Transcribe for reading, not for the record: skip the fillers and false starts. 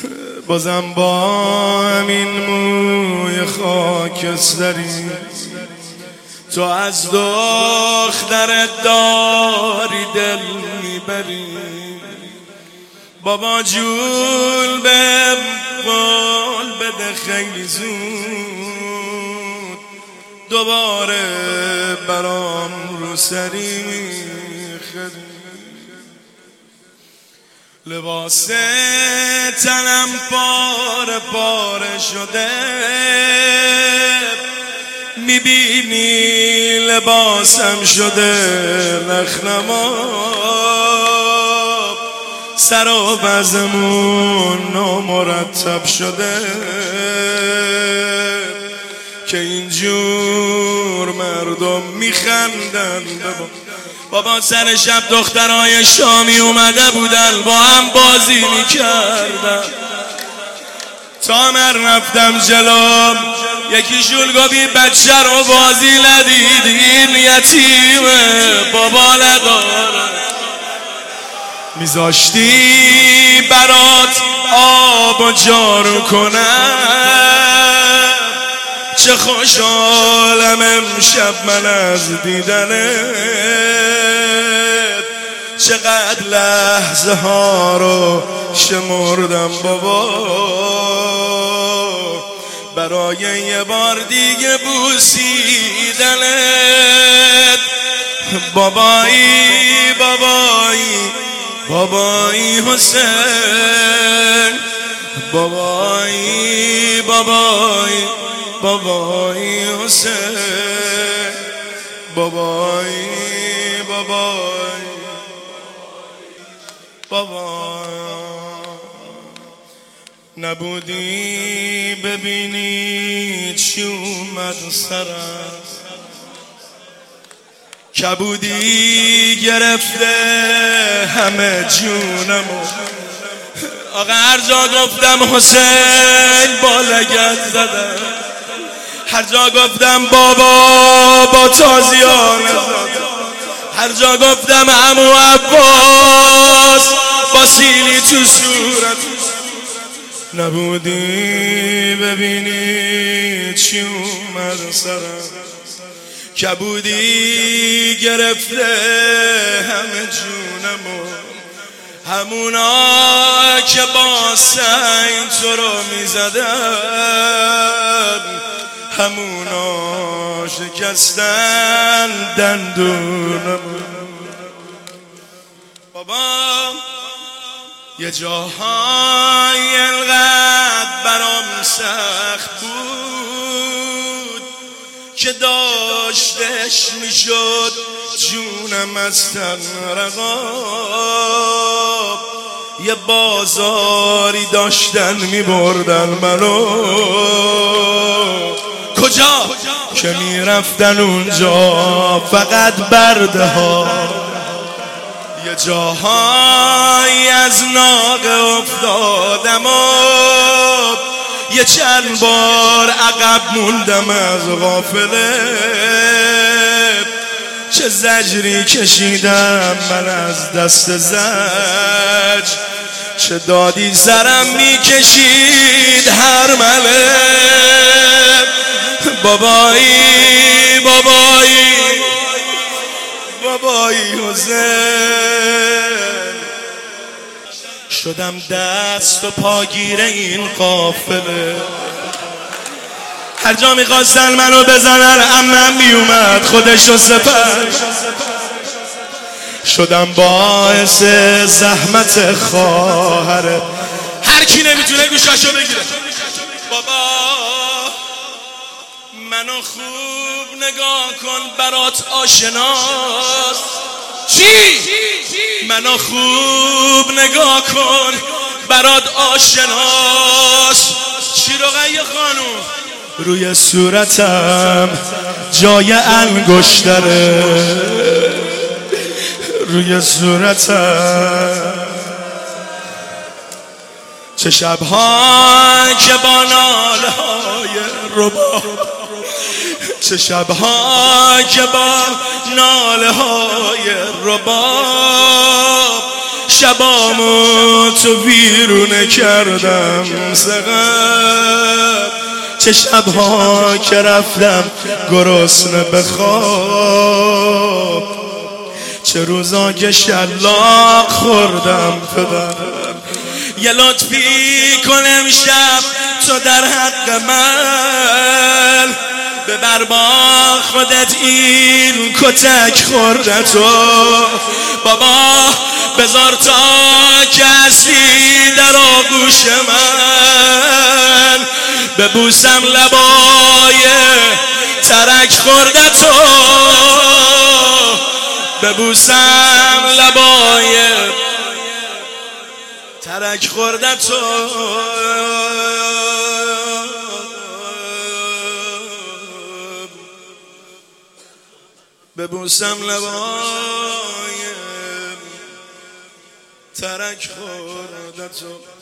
بازم با همین موی خاکستری تو از دخترت داری دل میبری. بابا جون به قول بده خیلی زود دوباره برام رو سری میخری. لباس تنم پاره پاره شده میبینی لباسم شده نخنما. سر و بزمون نامرتب شده که اینجور مردم میخندن. بابا سر شب دخترای شامی اومده بودن با هم بازی میکردن تا من رفتم جلوم یکی شلگابی بچه رو بازی ندید این یتیمه بابا نداره. میذاشتی برات آب و جارو کنم چه خوشحالم امشب من از دیدنت. چقدر لحظه ها رو شمردم بابا برای یه بار دیگه بوسیدنت. بابایی بابایی بابایی حسین بابایی بابایی بابایی حسین بابایی بابایی بابا نبودی ببینی چی اومد سرم کبودی گرفته همه جونمو. آقا هر جا گفتم حسین با لگد زدم هر جا گفتم بابا با تازیانه زدم هر جا گفتم عمو عباس با سیلی تو صورت. نبودی ببینی چی اومد سرم کبودی گرفته همه جونمو. همونا که با سنگ تو رو میزدن همونا شکستن دندونمو. بابا یه جاهای انقدر برام سخت بود که داشتش میشد جونم از تن رقاب. یه بازاری داشتن میبردن منو کجا که میرفتن اونجا فقط برده ها. یه جاهایی از ناقه افتادم و یه چند بار عقب موندم از غافله. چه زجری کشیدم من از دست زج چه دادی سرم میکشید هر مله. بابایی بابایی بابایی حسین شدم دست و پاگیر این قافله. هر جا میخواستن منو بزنن عمم میومد خودشو سپر. شدم باعث زحمت خواهره هر کی نمیتونه گوشاشو بگیره. بابا منو خوب نگاه کن برات آشناست. چی؟ منو خوب نگاه کن برات آشناست. چی رقیه خانوم؟ روی صورتم جای انگشتره روی صورتم. چه شبها که با ناله‌های رباب چه شبها که با ناله‌های رباب شبامو تو ویرونه کردم سقم، چه شبها که رفتم گرسنه به خواب، چه روزا که شلاق خوردم پدر. یه لطفی کن امشب تو در حق من، ببر با خودت این کتک خوردتو. بابا بذار تا کسی در آغوش من، ببوسم لبای ترک خوردتو، ببوسم لبای ترک خوردتو. ببوسم لبای ترک خوردتو.